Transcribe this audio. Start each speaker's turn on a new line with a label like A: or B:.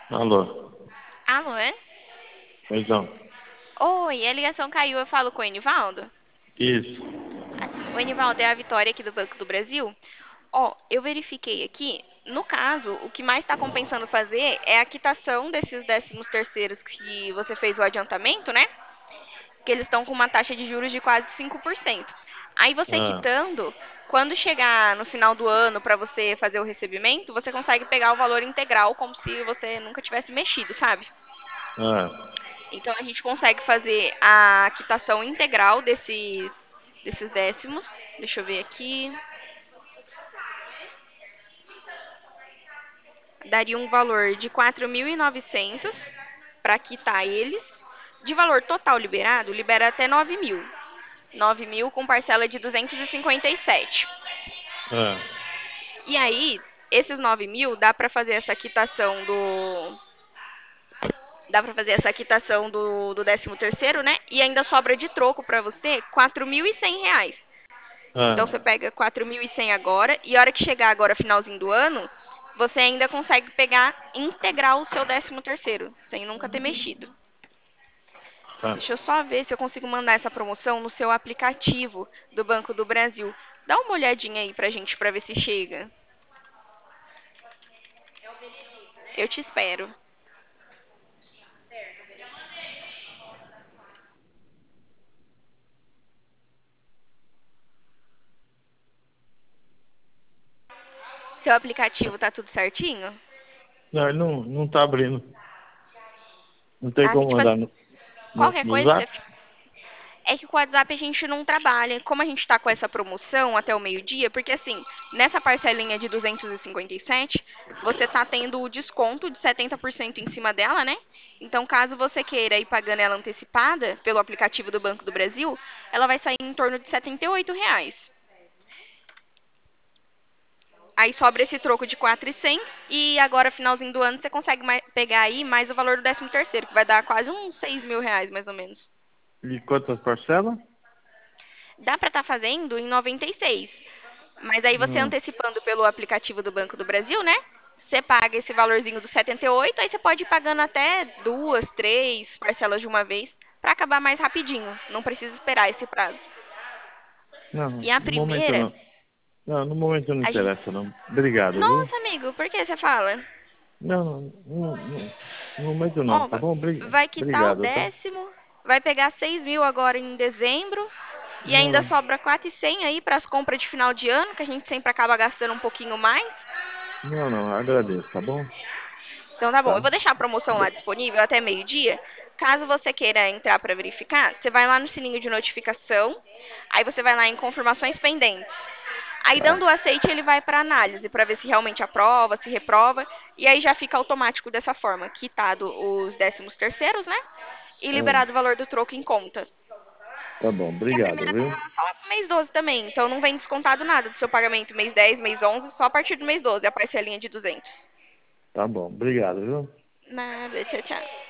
A: Alô,
B: Alô, é?
A: então,
B: Oi, a ligação caiu, eu falo com o Enivaldo?
A: isso.
B: Assim, o Enivaldo é a Vitória aqui do Banco do Brasil. Ó, eu verifiquei aqui, no caso, o que mais está compensando fazer é a quitação desses 13º que você fez o adiantamento, né? Que eles estão com uma taxa de juros de quase 5%. Aí você
A: Ah,
B: quitando, quando chegar no final do ano para você fazer o recebimento, você consegue pegar o valor integral como se você nunca tivesse mexido, sabe?
A: ah,
B: Então a gente consegue fazer a quitação integral desses décimos. Deixa eu ver aqui. Daria um valor de 4.900 para quitar eles. De valor total liberado, libera até 9.000. 9.000 com parcela de 257.
A: ah,
B: E aí, esses 9.000 dá para fazer essa quitação do 13º, né? E ainda sobra de troco para você R$ 4.100. Então você
A: ah.
B: pega 4.100 agora e a hora que chegar agora finalzinho do ano, você ainda consegue pegar integral o seu 13º, sem nunca ter mexido.
A: Tá.
B: Deixa eu só ver se eu consigo mandar essa promoção no seu aplicativo do Banco do Brasil. Dá uma olhadinha aí pra gente pra ver se chega. Eu te espero. Seu aplicativo tá tudo certinho?
A: Não, ele não tá abrindo. Não tem
B: Assim,
A: como
B: tipo
A: mandar
B: assim, qualquer
A: no
B: coisa você
A: zap?
B: é que com o WhatsApp a gente não trabalha. Como a gente está com essa promoção até o meio-dia, porque assim, nessa parcelinha de 257, você tá tendo o desconto de 70% em cima dela, né? Então, caso você queira ir pagando ela antecipada pelo aplicativo do Banco do Brasil, ela vai sair em torno de R$ 78. Aí sobra esse troco de 4.100 e agora, finalzinho do ano, você consegue pegar aí mais o valor do 13º, que vai dar quase uns R$ 6.000, mais ou menos.
A: E quantas parcelas?
B: Dá para estar fazendo em 96. Mas aí você
A: Não,
B: antecipando pelo aplicativo do Banco do Brasil, né? Você paga esse valorzinho dos 78, aí você pode ir pagando até duas, três parcelas de uma vez para acabar mais rapidinho. Não precisa esperar esse prazo.
A: não,
B: E a
A: no momento
B: primeira,
A: não. Não, no momento não
B: a gente...
A: interessa, não. Obrigado, viu?
B: Nossa, amigo, por que você fala?
A: No momento não,
B: Ó,
A: tá bom?
B: vai quitar o
A: Obrigado, tá?
B: 10º, vai pegar 6.000 agora em dezembro e
A: Não,
B: ainda
A: não,
B: sobra 4.100 aí para as compras de final de ano, que a gente sempre acaba gastando um pouquinho mais.
A: não, agradeço, tá bom?
B: Então tá bom, eu
A: Tá?
B: vou deixar a promoção lá disponível até meio-dia. Caso você queira entrar para verificar, você vai lá no sininho de notificação, aí você vai lá em confirmações pendentes. Aí dando o
A: Tá,
B: aceite, ele vai para análise para ver se realmente aprova, se reprova, e aí já fica automático dessa forma, quitado os 13º, né? E
A: ah,
B: liberado o valor do troco em conta.
A: tá bom,
B: E a
A: obrigado,
B: primeira
A: viu?
B: tá só lá pro mês 12 também, então não vem descontado nada do seu pagamento mês 10, mês 11, só a partir do mês 12, a parcelinha de 200.
A: Tá bom, obrigado, viu?
B: Nada, tchau, tchau.